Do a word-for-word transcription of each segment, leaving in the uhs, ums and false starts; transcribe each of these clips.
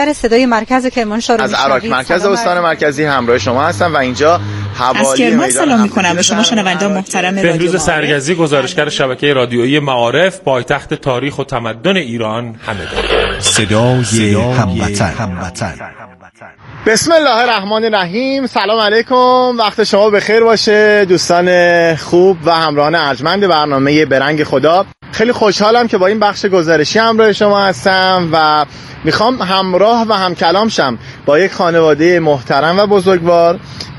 صدای مرکز کرمانشاه رو از عراق مرکز استان مرکزی همراه شما هستم و اینجا حوالی از کرمان سلام می‌کنم به شما شنوندگان محترم رادیو بهروز سرگزی، گزارشگر شبکه رادیویی معارف، پایتخت تاریخ و تمدن ایران همدان. صدای هموطن. بسم الله الرحمن الرحیم. سلام علیکم، وقت شما بخیر باشه دوستان خوب و همراهان ارجمند برنامه برنگ خدا. خیلی خوشحالم که با این بخش گزارشی همراه شما هستم و میخوام همراه و همکلام شم با یک خانواده محترم و بزرگوار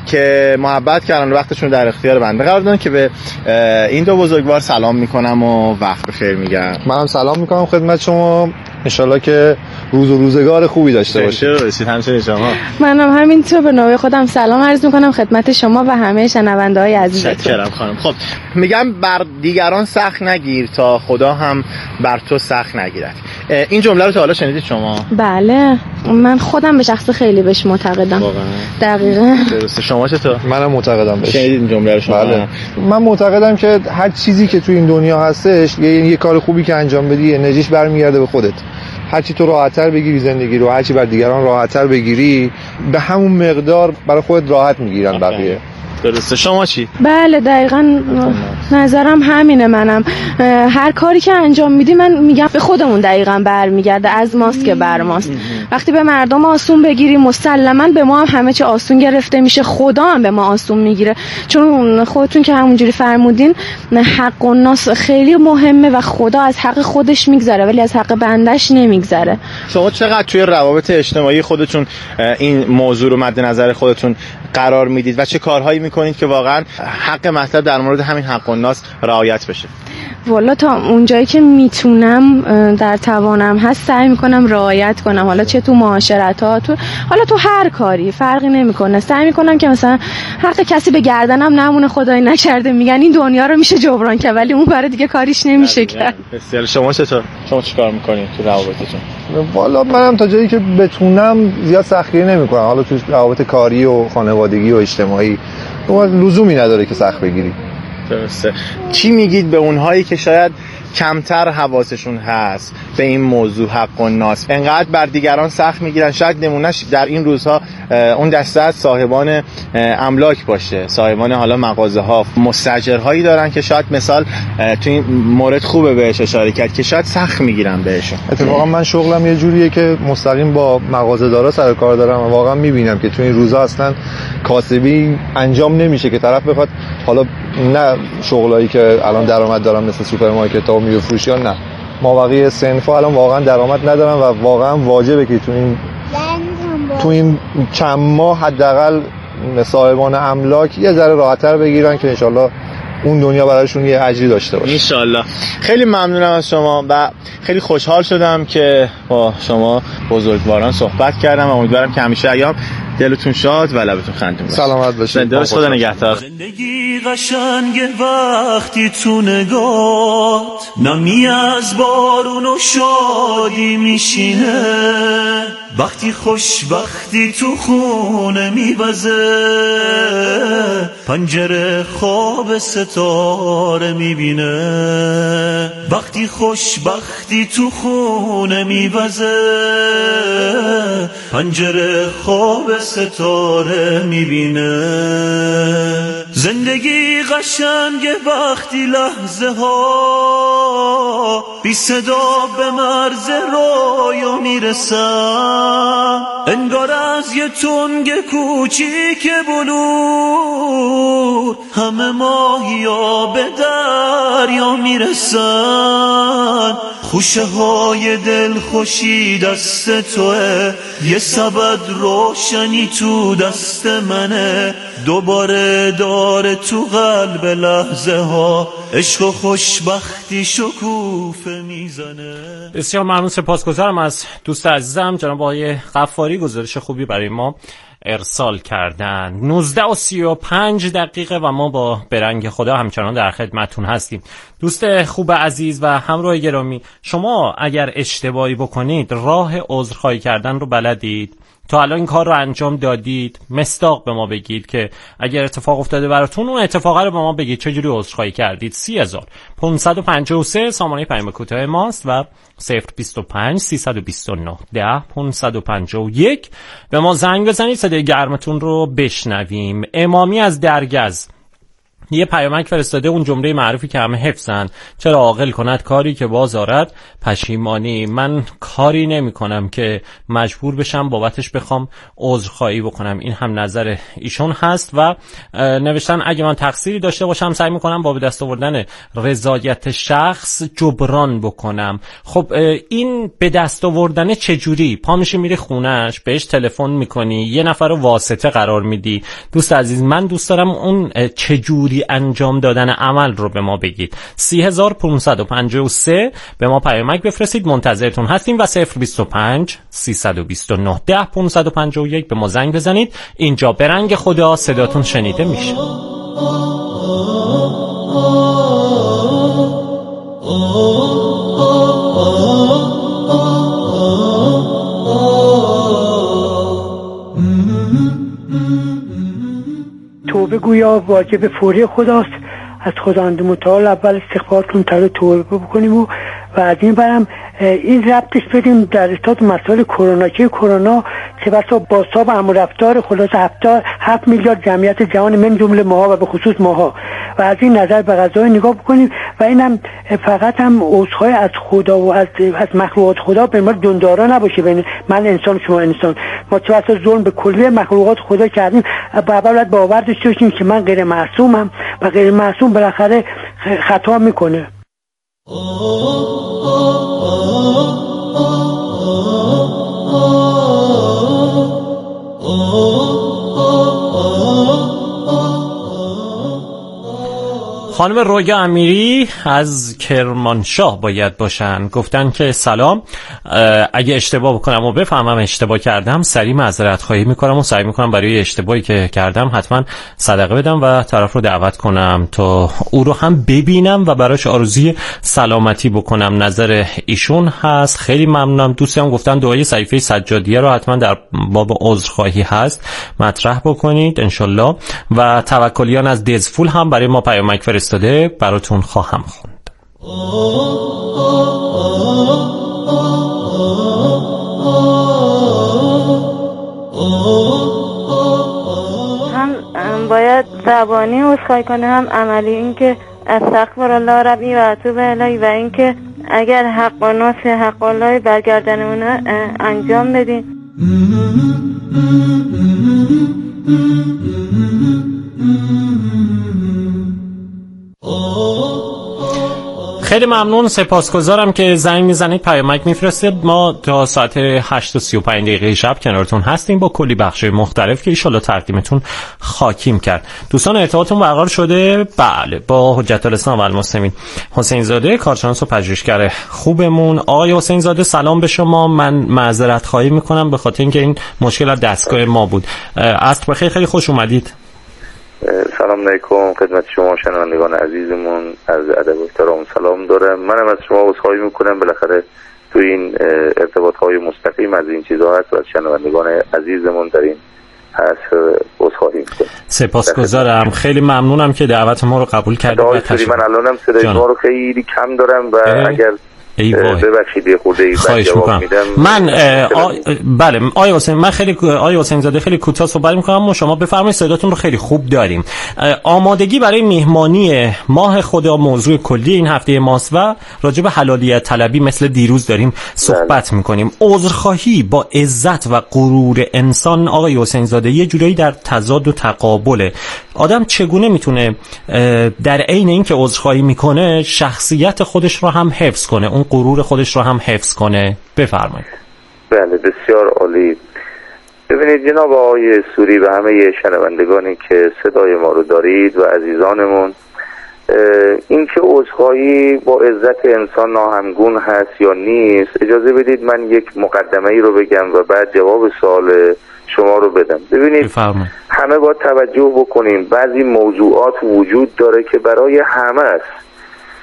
که محبت کردن و وقتشون در اختیار بنده قرار دادن که به این دو بزرگوار سلام میکنم و وقت بخیر میگم. منم سلام میکنم خدمت شما، انشالله که روز و روزگار خوبی داشته باشید. همچنین شما. منم همینطور به نوبه خودم سلام عرض میکنم خدمت شما و همه شنونده‌های عزیزتون. متشکرم خانم. خب میگم بر دیگران سخت نگیر تا خدا هم بر تو سخت نگیرد. این جمله رو تا حالا شنیدید شما؟ بله، من خودم به شخص خیلی بهش معتقدم. واقعا؟ دقیقاً. درسته. شما چطور؟ منم معتقدم بهش. شنیدید این جمله رو شما؟ بله. من معتقدم که هر چیزی که تو این دنیا هستش، یه یه کار خوبی که انجام بدی انرژیش برمیگرده به خودت. هرچی تو راحت‌تر بگیری زندگی رو، هرچی بر دیگران راحت‌تر بگیری، به همون مقدار برای خودت راحت میگیرن بقیه. درسته. شما چی؟ بله دقیقاً نظرم همینه. منم هر کاری که انجام میدی من میگم به خودمون دقیقاً برمیگرده، از ماست که بر ماست. وقتی به مردم آسون بگیری مسلماً به ما هم همه چی آسون گرفته میشه، خدا هم به ما آسون میگیره، چون خودتون که همونجوری فرمودین حق الناس خیلی مهمه و خدا از حق خودش میگذره ولی از حق بندش نمیگذره. شما چقدر توی روابط اجتماعی خودتون این موضوع رو مد نظر خودتون قرار میدید و چه کارهایی میکنید که واقعا حق مطلب در مورد همین حق الناس رعایت بشه؟ والا تا اونجایی که میتونم در توانم هست سعی میکنم رعایت کنم، حالا چه تو معاشرت ها، تو حالا تو هر کاری فرقی نمیکنه. سعی میکنم که مثلا حق کسی به گردنم نمونه، خدای نکرده. میگن این دنیا رو میشه جبران کرد ولی اون برای دیگه کاریش نمیشه کرد. بسیار. شما چطور؟ شما چیکار میکنید تو روابطتون؟ والا منم تا جایی که بتونم زیاد سختگیری نمیکنم. حالا تو روابط کاری و خانوادگی و اجتماعی لزومی نداره که سخت بگیری. درسته. چی میگید به اونهایی که شاید کمتر حواسشون هست به این موضوع حق الناس، انقدر بر دیگران سخت میگیرن؟ شاید نمونهش در این روزها اون دسته از صاحبان املاک باشه، صاحبان حالا مغازه ها، مستاجرهایی دارن که شاید مثال تو این مورد خوبه بهش اشاره کرد که شاید سخت میگیرن بهشون. اتفاقا من شغلم یه جوریه که مستقیم با مغازه دارا سر کار دارم و واقعا میبینم که تو این روزها اصلا کاسبی انجام نمیشه که طرف بخواد، حالا نه شغلایی که الان درآمد دارن مثل سوپرمارکت ها و میوه فروشی ها، نه، ما بقیه صنفا الان واقعا درآمد ندارن و واقعا واجبه که تو این تو این چند ماه حداقل صاحبان املاک یه ذره راحت‌تر بگیرن که انشالله اون دنیا برایشون یه اجری داشته باشه. انشالله. خیلی ممنونم از شما و خیلی خوشحال شدم که با شما بزرگواران صحبت کردم و امیدوارم که همیشه ایام دلتون شاد و لبتون خندون باشه. سلامت باشید. زنده باشید. خدا نگهدار. زندگی قشنگه وقتی تو نگات نمی از بارون و شادی میشینه، وقتی خوشبختی تو خونه میوزه، پنجره خواب ستاره میبینه، وقتی خوشبختی تو خونه میوزه، پنجره خواب ستاره میبینه. زندگی قشنگه وقتی لحظه ها بی صدا به مرز رویا میرسن، انگار از یه تنگ کوچیک بلور همه ماهیا به دریا میرسن. خوشه های دل خوشی دست توه، یه سبد روشنی تو دست منه، دوباره داره تو قلب لحظه ها عشق و خوشبختی شکوفه میزنه. بسیار ممنون، سپاسگزارم از دوست عزیزم جناب آقای غفاری، گزارش خوبی برای ما ارسال کردن. نوزده و سی و پنج دقیقه و ما با برنگ خدا همچنان در خدمتون هستیم. دوست خوب عزیز و همراه گرامی، شما اگر اشتباهی بکنید راه عذرخواهی کردن رو بلدید؟ تا الان این کار رو انجام دادید؟ مصداق به ما بگید که اگر اتفاق افتاده براتون اون اتفاقه رو به ما بگید، چجوری عذرخواهی کردید. سی هزار پانصد و پنجاه و سه سامانه پیام کوتاه ماست و صفر بیست و پنج سیصد و بیست و نه ده پانصد و پنجاه و یک به ما زنگ بزنید، صدای گرمتون رو بشنویم. امامی از درگز یه پیامک فرستاده، اون جمله معروفی که همه حفظن: چرا عاقل کند کاری که باز آرد پشیمانی. من کاری نمی کنم که مجبور بشم بابتش بخوام عذرخواهی بکنم. این هم نظر ایشون هست و نوشتن اگه من تقصیری داشته باشم سعی میکنم با به دست آوردن رضایت شخص جبران بکنم. خب این به دست آوردن چجوری؟ پا میشی میری خونش، بهش تلفن میکنی، یه نفر رو واسطه قرار میدی. دوست عزیز، من دوست دارم اون چجوری انجام دادن عمل رو به ما بگید. سی هزار پانصد و پنجاه و سه به ما پیامک بفرستید، منتظرتون هستیم و صفر بیست و پنج سیصد و بیست و نه ده پانصد و پنجاه و یک به ما زنگ بزنید. اینجا به رنگ خدا صداتون شنیده میشه. توبه گویا واجب فوری خداست. از خداوند متعال اول استغفار کنیم تا توبه بکنیم و و از این برم این ربطش بدیم در استاد مسائل کرونا که کرونا چه بسا بازتاب امر رفتار خلاص هفتاد هفت میلیارد جمعیت جهان من جمله ماها و به خصوص ماها و از این نظر به قضای نگاه بکنیم و اینم فقط هم عذرخواهی از خدا و از از مخلوقات خدا به ما دندارا نباشه بین من انسان شما انسان. ما چه بسا ظلم به کلی مخلوقات خدا کردیم و باید باور داشته باشیم که من غیر معصومم و غیر معصوم بالاخره خطا میکنه. خانم رویا امیری از کرمانشاه باید باشن. گفتن که سلام، اگه اشتباه بکنم و بفهمم اشتباه کردم سریع معذرت خواهی میکنم و سعی میکنم برای اشتباهی که کردم حتما صدقه بدم و طرف رو دعوت کنم تا او رو هم ببینم و براش آرزوی سلامتی بکنم. نظر ایشون هست. خیلی ممنونم. دوستی هم گفتن دعای صحیفه سجادیه رو حتما در باب عذرخواهی هست مطرح بکنید انشالله. و توکلیان از دزفول هم برای ما پیامک فرستاده، براتون خواهم خوند. هم باید زبانی عذرخواهی کنه هم عملی، این که استغفر الله ربی و اتوب الیه و این که اگر حق و ناس حق الله برگردن اونا انجام بدین. خیلی ممنون، سپاسگزارم که زنگ میزنید، پیامک میفرستید. ما تا ساعت هشت و سی و پنج دقیقه شب کنارتون هستیم با کلی بخش مختلف که ایشالله تقدیمتون خاکیم کرد. دوستان ارتباطتون برقرار شده؟ بله، با حجت الاسلام و المسلمین حسین زاده، کارشناس و پژوهشگر خوبمون. آقای حسین زاده سلام به شما. من معذرت خواهی میکنم به خاطر اینکه این مشکل از دستگاه ما بود. عصر بخیر، خیلی خوش اومدید. سلام علیکم خدمت شما شنوندگان عزیزمون، از ادب و احترام سلام دارم. منم از شما عذرخواهی میکنم، بالاخره تو این ارتباط های مستقیم از این چیزا هست و از شنوندگان عزیزمون در این هست عذرخواهی میکنم. سپاسگزارم، خیلی ممنونم که دعوت ما رو قبول کردید. من الانم صدای شما رو خیلی کم دارم و اه. اگر ببخشید یه خورده ای جواب میدم. من آ... بله آقای حسین، من خیلی آقای حسین زاده خیلی کوتاه صحبت میکنم و شما بفرمایید، صداتون رو خیلی خوب داریم. آمادگی برای مهمانی ماه خدا موضوع کلی این هفته ماست و راجع به حلالیت طلبی مثل دیروز داریم صحبت بله. میکنیم. عذرخواهی با عزت و غرور انسان آقای حسین زاده یه جورایی در تضاد و تقابله. آدم چگونه میتونه در عین اینکه عذرخواهی میکنه شخصیت خودش رو هم حفظ کنه، اون غرور خودش رو هم حفظ کنه؟ بفرمایید. بله بسیار عالی. ببینید جناب آقای سوری و همه شنوندگانی که صدای ما رو دارید و عزیزانمون، این که عذرخواهی با عزت انسان ناهمگون هست یا نیست، اجازه بدید من یک مقدمه ای رو بگم و بعد جواب سوال شما رو بدم. ببینید بفرمایید. همه باید توجه بکنیم، بعضی موضوعات وجود داره که برای همه است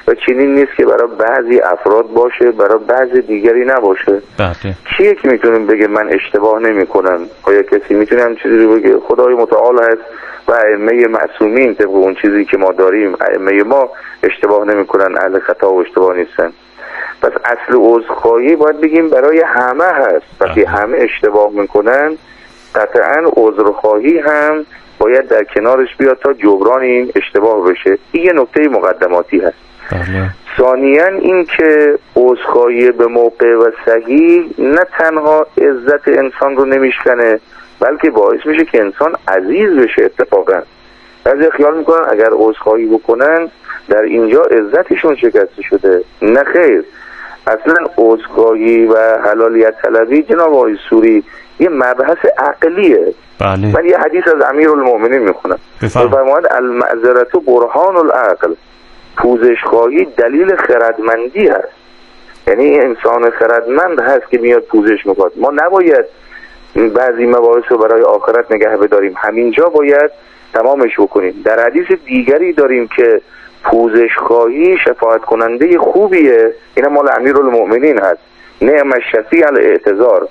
و چنین نیست که برای بعضی افراد باشه برای بعضی دیگری نباشه. بله. کیه که میتونیم بگه من اشتباه نمی کنم؟ آیا کسی میتونه هم چیزی رو بگه؟ خدای متعال هست و ائمه معصومین طبق اون چیزی که ما داریم ائمه ما اشتباه نمی کنن، اهل خطا و اشتباه نیستن. پس اصل عذرخواهی باید بگیم برای همه هست. وقتی همه اشتباه میکنن قطعا عذرخواهی هم باید در کنارش بیاد تا جبران این اشتباه بشه. این یه نکته مقدماتی هست. بله. ثانیاً این که عذرخواهی به موقع و صحیح نه تنها عزت انسان رو نمیشکنه بلکه باعث میشه که انسان عزیز بشه. اتفاقا بعضی خیال میکنن اگر عذرخواهی بکنن در اینجا عزتشون شکسته شده. نه خیر، اصلا عذرخواهی و حلالیت طلبی جناب آقای سوری یه مبحث عقلیه. بله. من یه حدیث از امیرالمؤمنین میخونم. فرمود المعذرة برهان العقل، پوزش خواهی دلیل خردمندی هست. یعنی انسان خردمند هست که میاد پوزش میخواد. ما نباید بعضی مباحث رو برای آخرت نگه بداریم، همینجا باید تمامش بکنیم. در حدیث دیگری داریم که پوزش خواهی شفاعت کننده خوبیه، این مال امیرالمؤمنین هست. نعم الشفیع الاعتذار.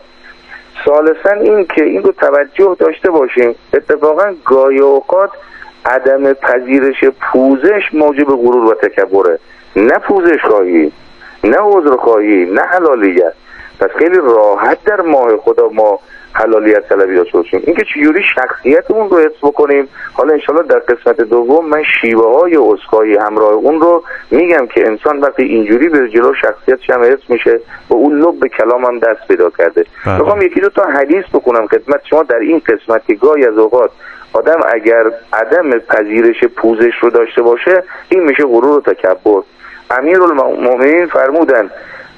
ثالثاً این که این رو توجه داشته باشیم، اتفاقاً گاهی اوقات عدم پذیرش پوزش موجب غرور و تکبره، نه پوزش خواهی، نه عذر خواهی، نه حلالیت. پس خیلی راحت در ماه خدا ما حلالیت طلبی داشته باشیم. اینکه چجوری شخصیتمون رو حفظ بکنیم، حالا انشالله در قسمت دوم من شیوه های عذرخواهی همراه اون رو میگم که انسان وقتی اینجوری به جلو شخصیتش هم حفظ میشه و اون لب به کلام هم دست پیدا کرده. میخوام یکی دو تا حدیث بکنم خدمت شما در این قسمت که گاهی از اوقات آدم اگر عدم پذیرش پوزش رو داشته باشه این میشه غرور و تکبر. امیرالمؤمنین فرمودن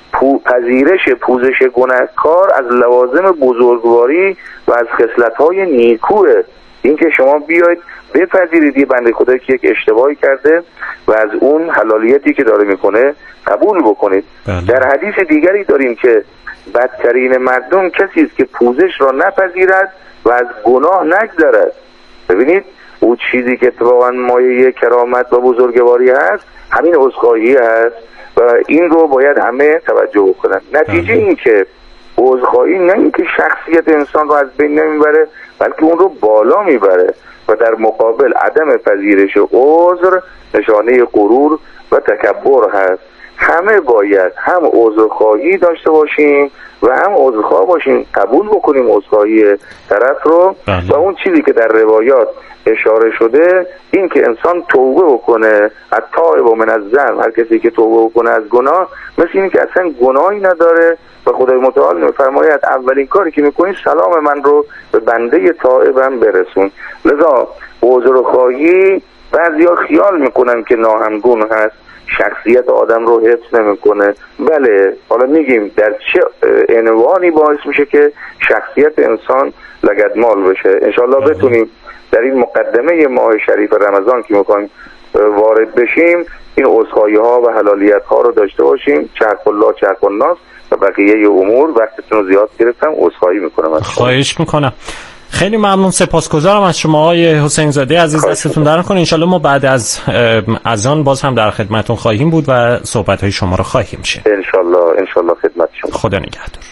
پذیرش پوزش گناهکار از لوازم بزرگواری و از خصلت‌های نیکوه. این که شما بیاید بپذیرید یه بنده خدایی که یک اشتباهی کرده و از اون حلالیتی که داره میکنه قبول بکنید. بله. در حدیث دیگری داریم که بدترین مردم کسی است که پوزش را نپذیرد و از گناه نگذرد. ببینید اون چیزی که اتفاقا مایه کرامت و بزرگواری هست همین عذرخواهی هست و این رو باید همه توجه بکنن. نتیجه این که عذرخواهی نه اینکه شخصیت انسان رو از بین نمیبره بلکه اون رو بالا میبره و در مقابل عدم پذیرش عذر نشانه غرور و تکبر هست. همه باید هم عذرخواهی داشته باشیم و هم عذرخواه باشیم، قبول بکنیم عذرخواهی طرف رو. بله. و اون چیزی که در روایات اشاره شده این که انسان توبه بکنه، التائب من الذنب، هر کسی که توبه بکنه از گناه مثل اینی که اصلا گناهی نداره و خدای متعال میفرماید اولین کاری که میکنی سلام من رو به بنده تائبم برسون. لذا عذرخواهی بعضیا خیال میکنن که ناهمگون هست، شخصیت آدم رو حفظ نمیکنه. بله، حالا میگیم در چه عنوانی باعث میشه که شخصیت انسان لگدمال بشه. انشالله بتونیم در این مقدمه ماه شریف رمضان که میخوایم وارد بشیم این عذرخواهی ها و حلالیت ها رو داشته باشیم. چرخ الله چرخ الناس و بقیه امور. وقتتون رو زیاد گرفتم، عذرخواهی میکنم. خواهش میکنم. خیلی ممنون، سپاسگزارم از شما آقای حسین زاده عزیز. دستتون در نکنه. انشالله ما بعد از اذان باز هم در خدمتتون خواهیم بود و صحبت های شما رو خواهیم شنید. انشالله انشالله خدمت شما. خدا نگهدار.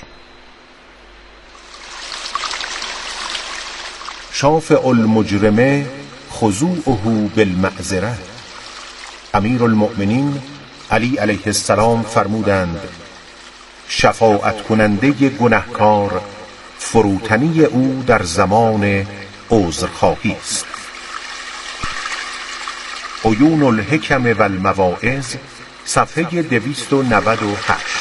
شافع المجرمه خضوعه بالمعذره. امیرالمؤمنین علی علیه السلام فرمودند شفاعت کننده گناهکار فروتنی او در زمان عذرخواهی است. عیون الحکم و المواعظ صفحه دویست و نود و هشت.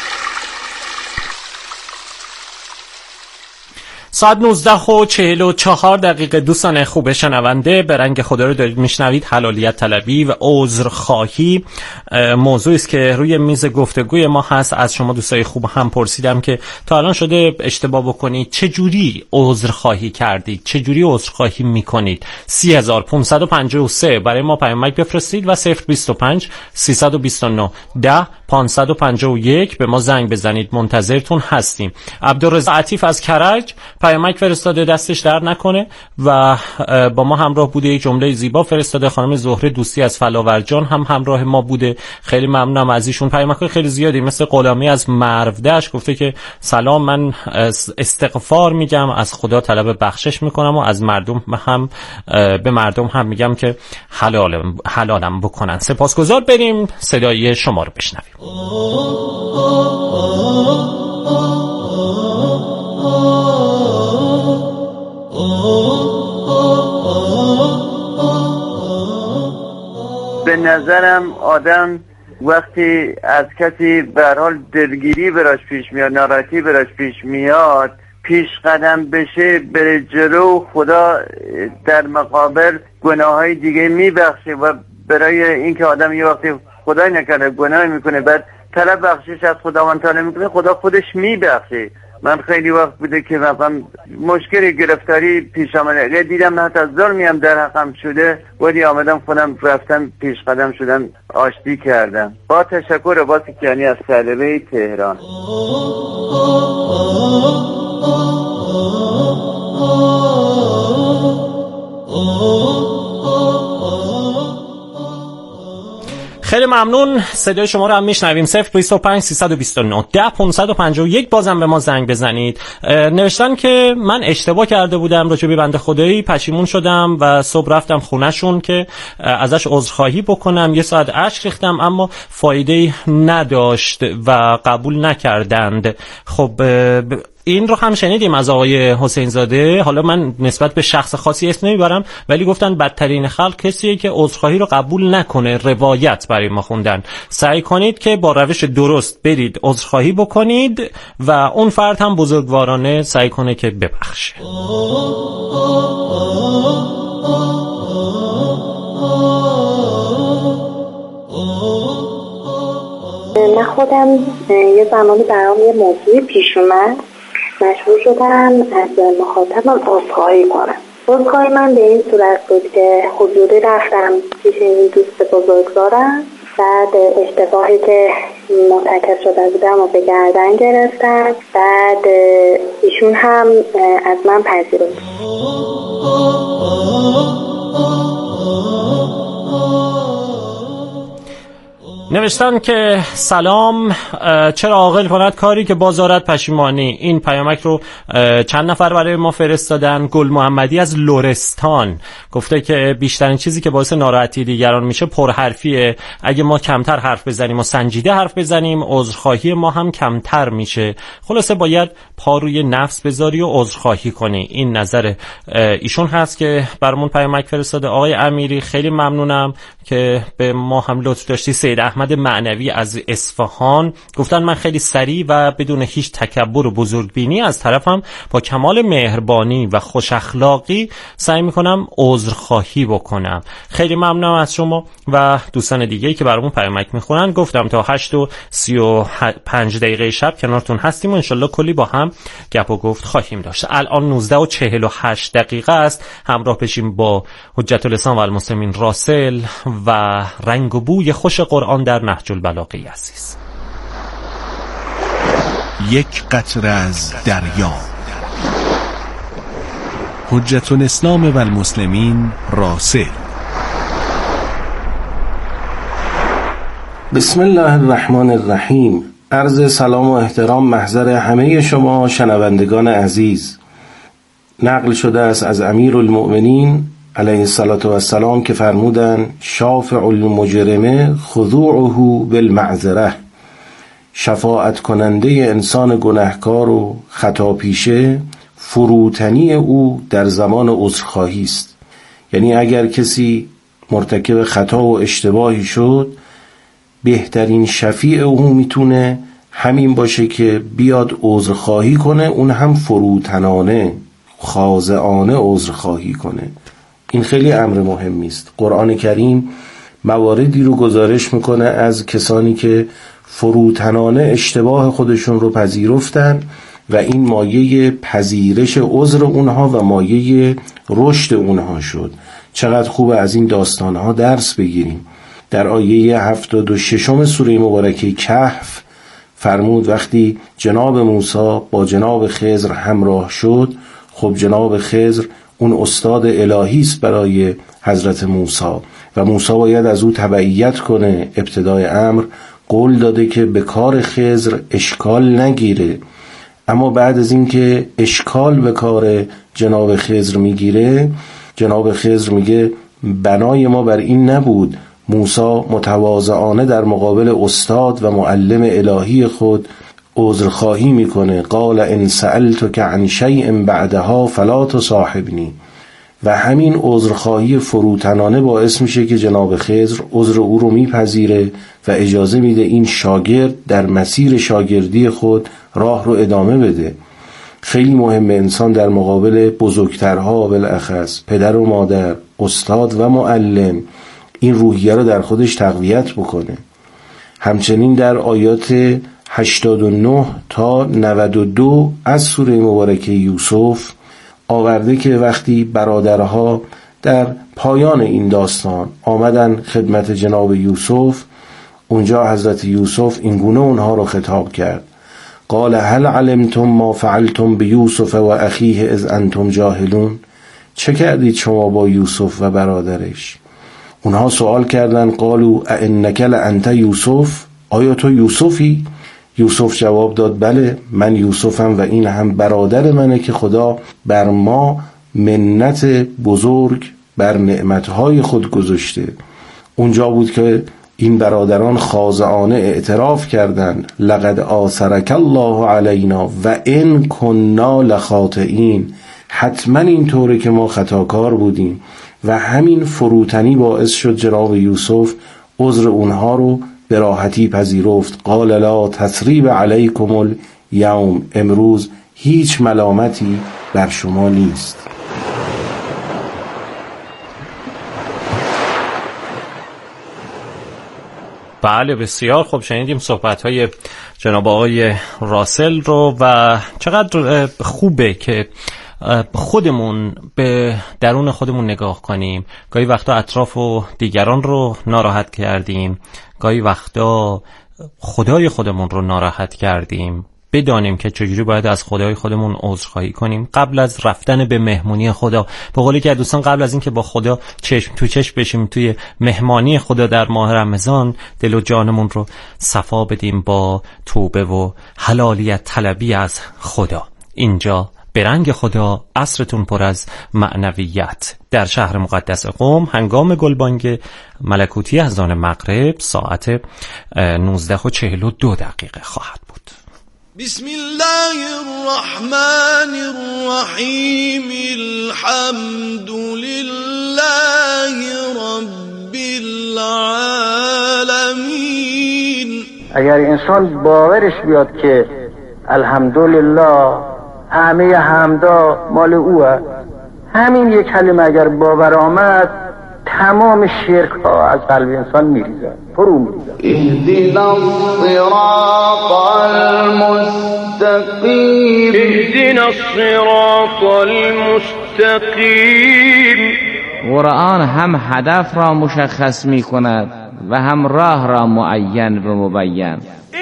ساعت نوزده و چهل و چهار دقیقه. دوستان خوب شنونده، به رنگ خدا رو دارید میشنوید. حلالیت طلبی و عذرخواهی موضوعی است که روی میز گفتگوی ما هست. از شما دوستای خوب هم پرسیدم که تا الان شده اشتباه بکنید چه جوری عذرخواهی کردید، چه جوری عذرخواهی میکنید. سه هزار و پانصد و پنجاه و سه برای ما پیامک بفرستید و صفر بیست و پنج سیصد و بیست و نه ده پانصد و پنجاه و یک به ما زنگ بزنید. منتظرتون هستیم. عبدالرضا عطیف از کرج پیامک فرستاده، دستش در نکنه و با ما همراه بوده. یک جمله زیبا فرستاده. خانم زهره دوستی از فلاورجان هم همراه ما بوده، خیلی ممنونم از ایشون. پیامک‌های خیلی زیادی مثل غلامی از مرودش گفته که سلام، من استغفار میگم، از خدا طلب بخشش میکنم و از مردم هم به مردم هم میگم که حلالم حلالم بکنن. سپاسگزار. بریم صدای شما رو بشنویم. به نظرم آدم وقتی از کسی به هر حال دلگیری براش پیش میاد، ناراحتی براش پیش میاد، پیش قدم بشه بره جلو، خدا در مقابل گناههای دیگه میبخشه و برای اینکه آدم یه وقتی خدای نکنه گناه میکنه بعد طلب بخشش از خداوند تعالی میکنه، خدا خودش میبخشه. من خیلی وقت بوده که مثلا مشکل گرفتاری پیش آمده، دیدم حتی ظلمی هم در حقم شده ولی آمدم خودم رفتم پیش قدم شدم آشتی کردم. با تشکر عباس کیانی از طلبه تهران. خیلی ممنون. صدای شما رو هم میشنویم. صفر بیست و پنج سیصد و بیست و نه ده پانصد و پنجاه و یک. بازم به ما زنگ بزنید. نوشتن که من اشتباه کرده بودم راجع به بنده خدایی، پشیمون شدم و صبح رفتم خونهشون که ازش عذرخواهی بکنم. یه ساعت اشک ریختم اما فایده‌ای نداشت و قبول نکردند. خب این رو هم شنیدیم از آقای حسین زاده. حالا من نسبت به شخص خاصی اسم نمیبرم ولی گفتن بدترین خلق کسیه که عذرخواهی رو قبول نکنه. روایت برای ما خوندن. سعی کنید که با روش درست برید عذرخواهی بکنید و اون فرد هم بزرگوارانه سعی کنه که ببخشه. من خودم یه زمانی برام یه موضوعی پیش اومد، مجبور شدم از مخاطبم عذرخواهی کنم. عذرخواهی من به این صورت بود که حضوری رفتم پیش این دوست بزرگوارم، بعد اشتباهی که مرتکب شده بودم و به گردن گرفتم، بعد ایشون هم از من پذیرفت. نوشتن که سلام، چرا عاقل کند کاری که بازارت پشیمانی. این پیامک رو چند نفر برای ما فرستادن. گل محمدی از لرستان گفته که بیشترین چیزی که باعث ناراحتی دیگران میشه پرحرفیه. اگه ما کمتر حرف بزنیم و سنجیده حرف بزنیم عذرخواهی ما هم کمتر میشه. خلاصه باید پا روی نفس بذاری و عذرخواهی کنی. این نظر ایشون هست که برامون پیامک فرستاده. آقای امیری خیلی ممنونم که به ما هم لطف داشتی. سید احمد معنوی از اصفهان گفتن من خیلی سریع و بدون هیچ تکبر و بزرگبینی از طرفم با کمال مهربانی و خوش اخلاقی سعی میکنم عذرخواهی بکنم. خیلی ممنونم از شما و دوستان دیگه‌ای که برامون پیامک میخونن. گفتم تا هشت و سی و پنج دقیقه شب کنارتون هستیم و انشالله کلی با هم گپ و گفت خواهیم داشت. الان نوزده و چهل و هشت دقیقه است. همراه بشیم با حجت الاسلام و المسلمین راسل و رنگ و بوی خوش قرآن در نهج البلاغه عزیز. یک قطره از دریا. حجت الاسلام و المسلمین راسل. بسم الله الرحمن الرحیم. عرض سلام و احترام محضر همه شما شنوندگان عزیز. نقل شده است از امیر المؤمنین علیه الصلاة و السلام که فرمودند شافع المجرمه خضوعه بالمعذره، شفاعت کننده انسان گناهکار و خطا پیشه فروتنی او در زمان عذرخواهی است. یعنی اگر کسی مرتکب خطا و اشتباهی شد، بهترین شفیع او میتونه همین باشه که بیاد عذرخواهی کنه، اون هم فروتنانه خاضعانه عذرخواهی کنه. این خیلی امر مهمی است. قرآن کریم مواردی رو گزارش میکنه از کسانی که فروتنانه اشتباه خودشون رو پذیرفتن و این مایه پذیرش عذر اونها و مایه رشد اونها شد. چقدر خوبه از این داستانها درس بگیریم. در آیه هفتاد و ششم سوره مبارکه کهف فرمود وقتی جناب موسی با جناب خضر همراه شد، خب جناب خضر اون استاد الهی است برای حضرت موسی و موسی باید از او تبعیت کنه. ابتدای امر قول داده که به کار خضر اشکال نگیره، اما بعد از اینکه اشکال به کار جناب خضر میگیره، جناب خضر میگه بنای ما بر این نبود. موسی متواضعانه در مقابل استاد و معلم الهی خود عذرخواهی میکنه. قال ان سألتک عن شیء بعدها فلا تصاحبنی. و همین عذرخواهی فروتنانه باعث میشه که جناب خضر عذر او رو میپذیره و اجازه میده این شاگرد در مسیر شاگردی خود راه رو ادامه بده. خیلی مهمه انسان در مقابل بزرگترها، بالاخص پدر و مادر، استاد و معلم، این روحیه رو در خودش تقویت بکنه. همچنین در آیات هشتاد و نه تا نود و دو از سوره مبارکه یوسف آورده که وقتی برادرها در پایان این داستان آمدن خدمت جناب یوسف، اونجا حضرت یوسف اینگونه اونها رو خطاب کرد. قال هل علمتم ما فعلتم بیوسف و اخیه اذ انتم جاهلون؟ چه کردید شما با یوسف و برادرش؟ اونها سوال کردن قالوا ائنک لانت یوسف؟ آیا تو یوسفی؟ یوسف جواب داد بله من یوسفم و این هم برادر منه که خدا بر ما منت بزرگ بر نعمتهای خود گذاشته. اونجا بود که این برادران خاضعانه اعتراف کردند لقد آثرک الله علینا و ان کنا لخاطئین، حتما اینطوره که ما خطاکار بودیم. و همین فروتنی باعث شد جناب یوسف عذر اونها رو به راحتی پذیرفت. قال لا تثریب علیکم الیوم، امروز هیچ ملامتی بر شما نیست. بله بسیار خوب، شنیدیم صحبت‌های جناب آقای راسل رو و چقدر خوبه که خودمون به درون خودمون نگاه کنیم. گاهی وقتا اطراف و دیگران رو ناراحت کردیم، گاهی وقتا خدای خودمون رو ناراحت کردیم. بدانیم که چجوری باید از خدای خودمون عذرخواهی کنیم قبل از رفتن به مهمونی خدا. به قولی که دوستان قبل از این که با خدا چشم تو چشم بشیم توی مهمانی خدا در ماه رمضان، دل و جانمون رو صفا بدیم با توبه و حلالیت طلبی از خدا. اینجا به رنگ خدا، عصرتون پر از معنویت. در شهر مقدس قم هنگام گلبانگ ملکوتی اذان مغرب ساعت نوزده و چهل و دو دقیقه خواهد بود. بسم الله الرحمن الرحیم الحمد لله رب العالمین. اگر انسان باورش بیاد که الحمدلله همه حمدا مال اوه، همین یک کلمه اگر باور آمد تمام شرک ها از قلب انسان میریزه، فرو میریزه. اهدنا الصراط المستقیم، اهدنا الصراط المستقیم. قرآن هم هدف را مشخص می کند و هم راه را معین و مبین.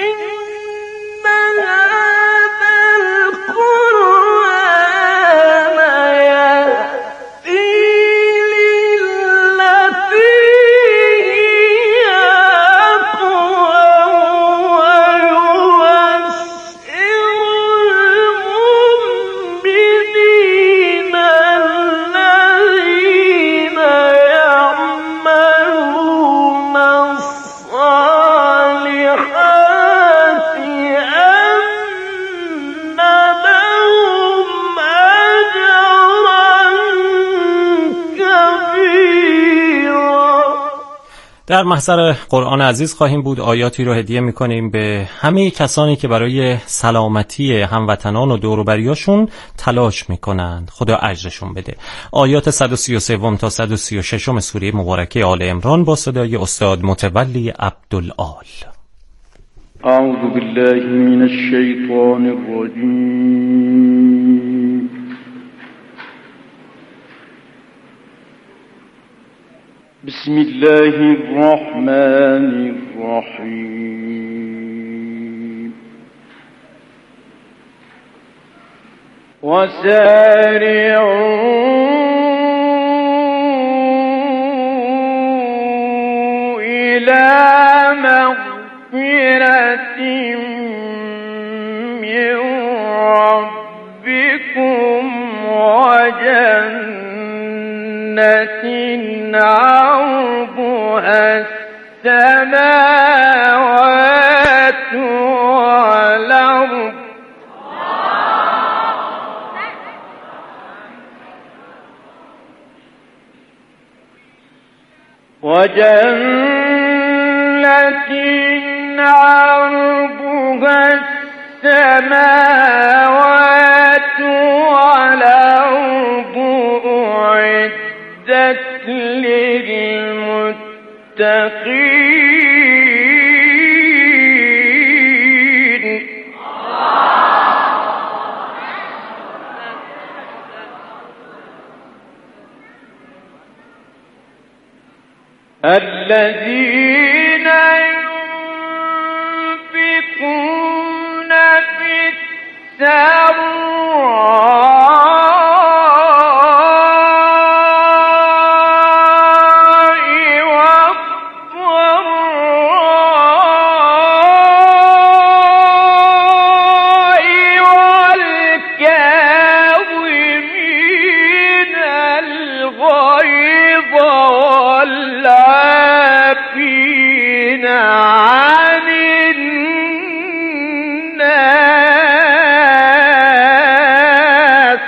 در محضر قرآن عزیز خواهیم بود. آیاتی رو هدیه میکنیم به همه کسانی که برای سلامتی هموطنان و دور و بریاشون تلاش میکنند. خدا اجرشون بده. آیات صد و سی و سه تا صد و سی و شش سوره مبارکه آل عمران با صدای استاد متولی عبدالآل. اعوذ بالله من الشیطان الرجیم. بسم الله الرحمن الرحیم. وسارعوا إلى مغفرة من ربكم وجنة عرضها السماوات والأرض وجنة عرضها السماوات والأرض أعدت للمتقين الذين ينفقون في السراء والضراء والكاظمين الغيظ والعافين عن الناس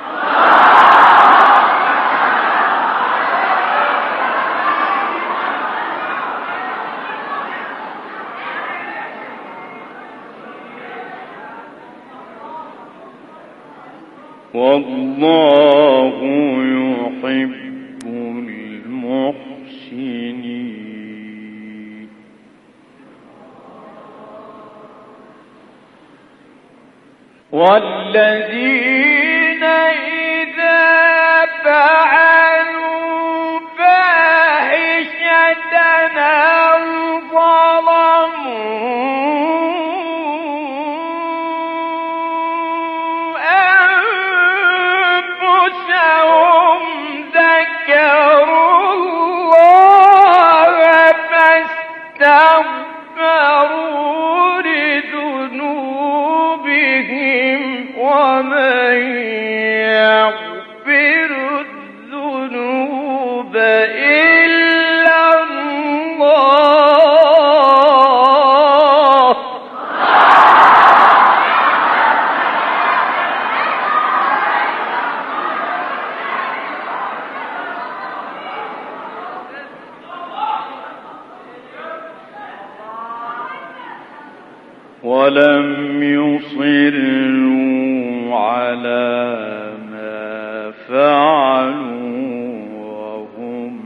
والله يحب المحسنين والذين إذا فعلوا فاحشة أو ظلموا أنفسهم ذكروا الله فاستغفروا لذنوبهم ومن يغفر الذنوب إلا الله ولم يصروا على ما فعلوا وهم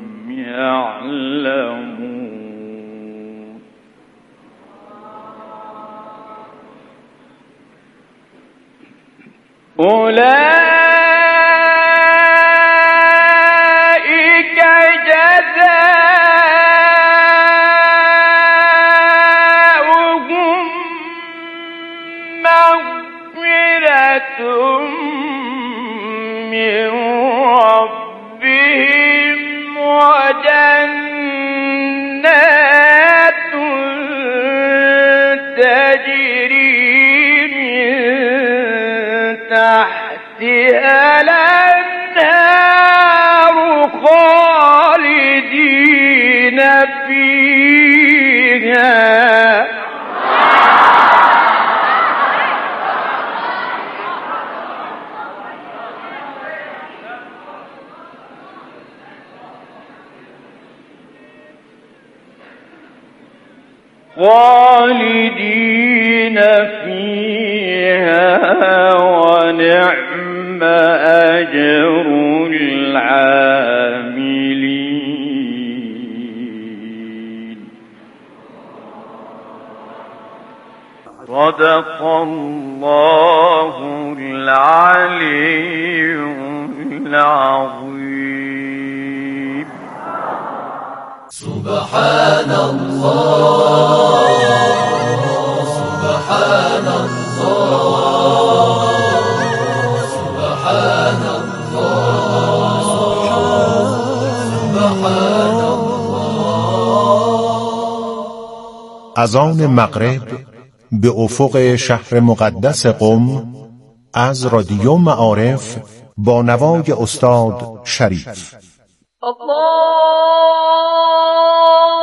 يعلمون أولئك جزاؤهم مغفرة من ربهم وجنات تجري من تحتها الأنهار خالدين فيها خالدين فيها ونعم أجر العاملين صدق الله العلي العظيم. سبحان الله سبحان الله از آن مغرب به افق شهر مقدس قم از رادیو معارف با نوای استاد شریف. الله